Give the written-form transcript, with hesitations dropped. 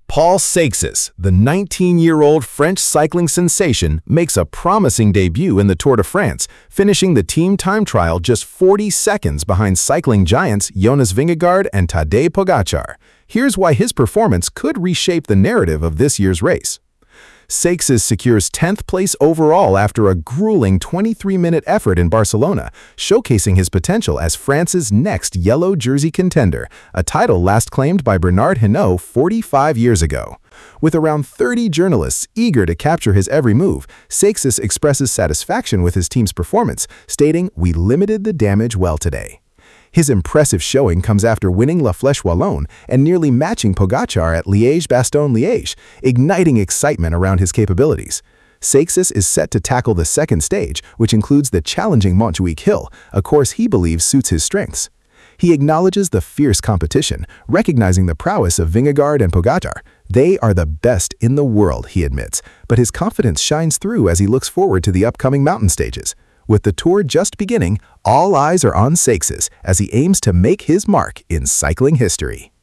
Paul Seixas, the 19-year-old French cycling sensation, makes a promising debut in the Tour de France, finishing the team time trial just 40 seconds behind cycling giants Jonas Vingegaard and Tadej Pogačar. Here's why his performance could reshape the narrative of this year's race. Seixas secures 10th place overall after a grueling 23-minute effort in Barcelona, showcasing his potential as France's next yellow jersey contender, a title last claimed by Bernard Hinault 45 years ago. With around 30 journalists eager to capture his every move, Seixas expresses satisfaction with his team's performance, stating, "We limited the damage well today." His impressive showing comes after winning La Flèche Wallonne and nearly matching Pogačar at Liège-Bastogne-Liège, igniting excitement around his capabilities. Seixas is set to tackle the second stage, which includes the challenging Montjuic Hill, a course he believes suits his strengths. He acknowledges the fierce competition, recognizing the prowess of Vingegaard and Pogačar. They are the best in the world, he admits, but his confidence shines through as he looks forward to the upcoming mountain stages. With the Tour just beginning, all eyes are on Seixas as he aims to make his mark in cycling history.